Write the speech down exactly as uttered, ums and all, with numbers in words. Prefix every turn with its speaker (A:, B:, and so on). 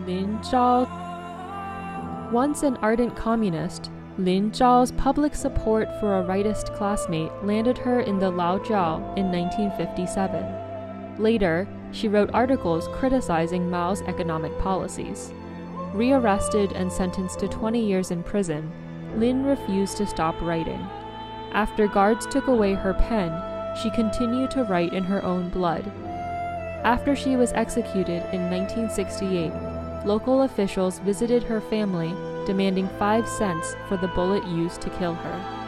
A: Lin Zhao. Once an ardent communist, Lin Zhao's public support for a rightist classmate landed her in the Laojiao in nineteen fifty-seven. Later, she wrote articles criticizing Mao's economic policies. Rearrested and sentenced to twenty years in prison, Lin refused to stop writing. After guards took away her pen, she continued to write in her own blood. After she was executed in nineteen sixty-eight, local officials visited her family, demanding five cents for the bullet used to kill her.